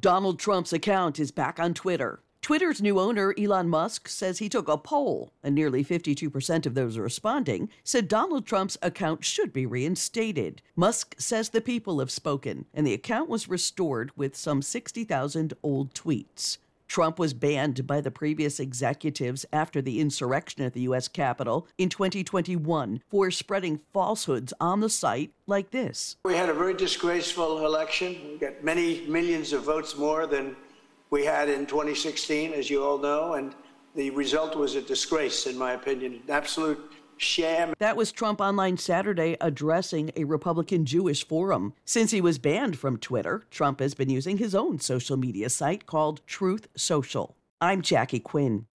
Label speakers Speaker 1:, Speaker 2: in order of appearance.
Speaker 1: Donald Trump's account is back on Twitter. Twitter's new owner, Elon Musk, says he took a poll, and nearly 52% of those responding said Donald Trump's account should be reinstated. Musk says the people have spoken, and the account was restored with some 60,000 old tweets. Trump was banned by the previous executives after the insurrection at the U.S. Capitol in 2021 for spreading falsehoods on the site like this.
Speaker 2: We had a very disgraceful election. We got many millions of votes more than we had in 2016, as you all know, and the result was a disgrace, in my opinion, an absolute sham.
Speaker 1: That was Trump online Saturday addressing a Republican Jewish forum. Since he was banned from Twitter, Trump has been using his own social media site called Truth Social. I'm Jackie Quinn.